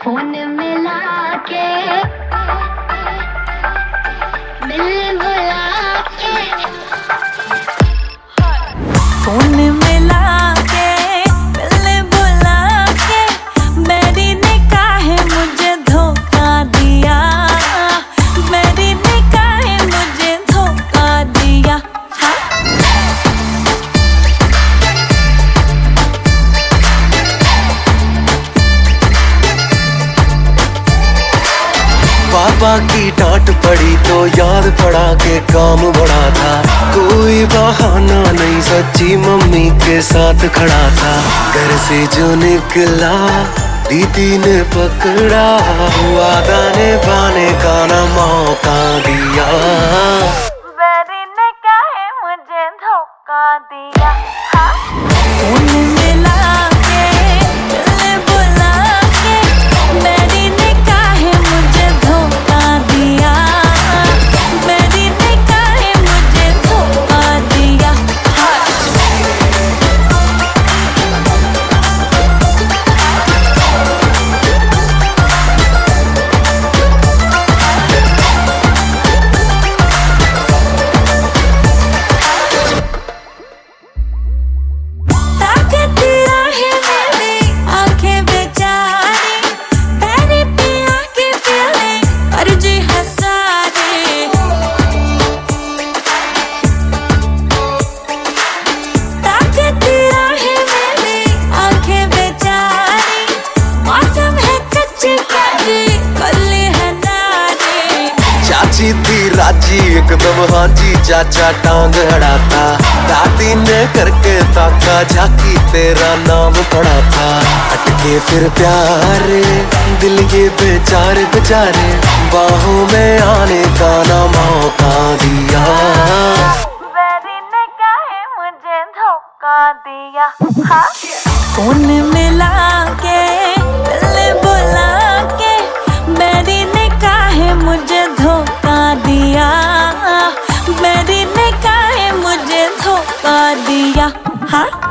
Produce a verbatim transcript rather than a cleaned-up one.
Phone मिला के दिल बुला के फोन मिला के दिल बुला के मेरी ने काहे मुझे धोखा दिया, मेरी ने काहे मुझे धोखा दिया। पापा की डांट पड़ी तो याद पड़ा के काम बड़ा था, कोई बहाना नहीं सच्ची मम्मी के साथ खड़ा था। घर से जो निकला दीदी ने पकड़ा, वादा ने पाने का ना मौका दिया। मेरी ने काहे मुझे धोखा दिया। फोन मिला के दिल बुला के मेरी ने काहे मुझे धोखा दिया, मेरी ने काहे मुझे धोखा दिया। चाची थी राजी एकदम हाजी, चाचा टांग अड़ाता, दादी ने करके ताका झाकी तेरा नाम पड़ा था। अटके फिर प्यारे दिल ये बेचारे बेचारे, बाहों में आने का ना मौका दिया। मेरी ने काहे मुझे धोखा दिया। फोन मिला के दिल बुला के मेरी ने काहे मुझे धोखा दिया, मेरी ने काहे मुझे धोखा दिया। हाँ